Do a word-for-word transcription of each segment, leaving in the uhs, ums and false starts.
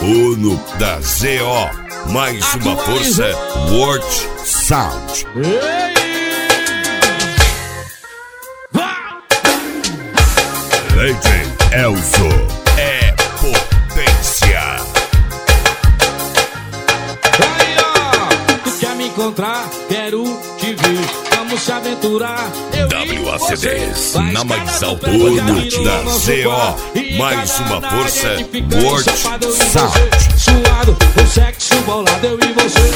Uno da Z O, mais uma força, World Sound. Lady Elzo é potência. Aí ó, tu quer me encontrar, quero te ver, vamos se aventurar. Eu W A C Ds, na mais alta qualidade da Z O, mais uma força, World Sound. Suado, o sexo bolado, eu e você.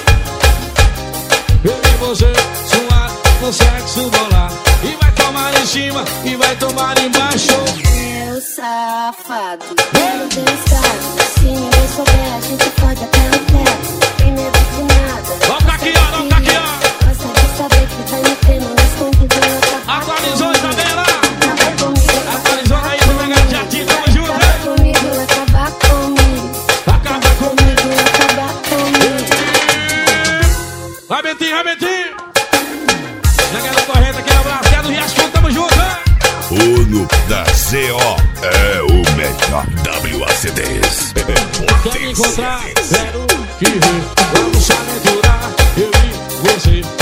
Eu e você, suado, o sexo bolado. E vai tomar em cima, e vai tomar embaixo. Meu safado, meu desgraçado. Se ninguém souber, a gente pode até no teto. Tem medo de nada. Vamos pra aqui, ó, vamos pra aqui, ó. Gosta de saber que vai me ter, não esconde bem outra. Atualizou, Isabela. Acaba comigo. Atualizou aí, no Mega Jardim, tamo junto, Acaba hein? comigo, acaba comigo. Acaba comigo. Comigo, acaba comigo. Vai, Betinho, vai, Betinho. Naquela correta, aquele abraço, que é do Riachão, tamo junto, hein? Uno da Z O é o melhor. W A C Ds, Quer me encontrar, quero te ver, vamos se aventurar, eu e você.